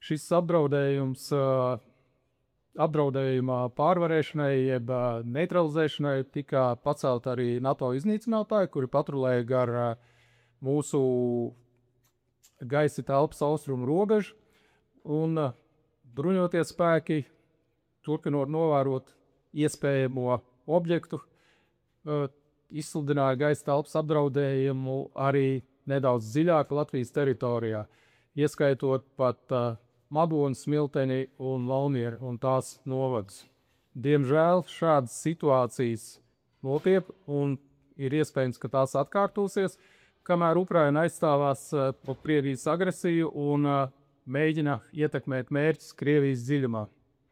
šis apdraudējums apdraudējuma pārvarēšanai, jeb neutralizēšanai tika pacelt arī NATO iznīcinātāji, kuri patrulēja gar mūsu gaisa telpas austrumu robežu, un bruņotie spēki, turpinot novērot iespējamo objektu, izsludināja gaisa telpas apdraudējumu arī nedaudz dziļāk Latvijas teritorijā, ieskaitot pat Madonu, Smilteni un Valmieri un tās novadus. Diemžēl šādas situācijas notiek un ir iespējams, ka tās atkārtosies, kamēr Ukraina aizstāvās pret Krievijas agresiju un mēģina ietekmēt mērķus Krievijas dziļumā.